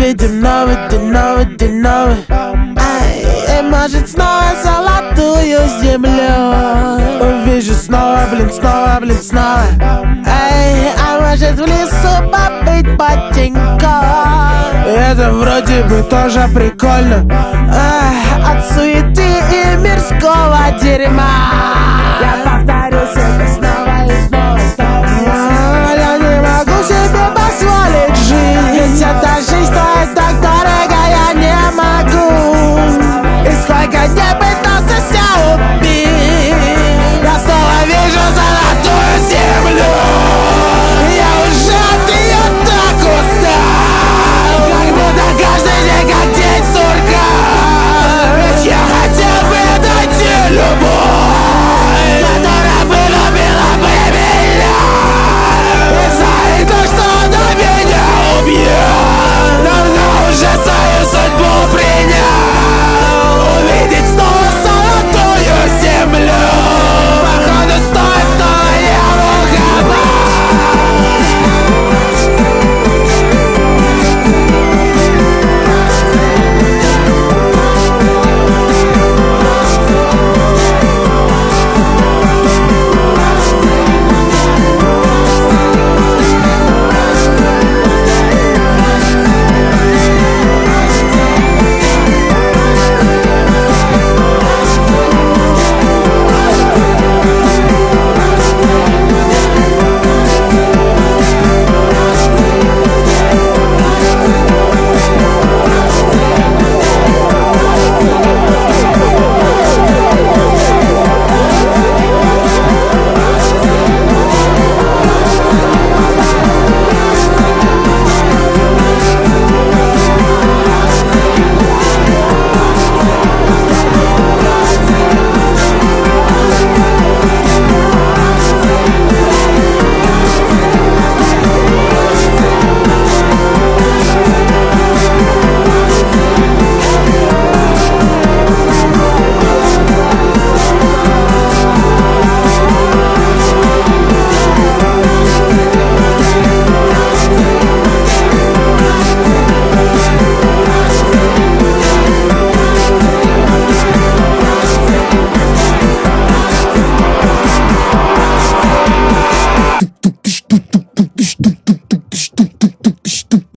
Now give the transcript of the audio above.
увидим новый, ты новый. Эй, может снова золотую землю увижу снова, снова. Эй, а может в лесу побыть потенько. Это вроде бы тоже прикольно. От суеты и мирского дерьма. Я повторяю.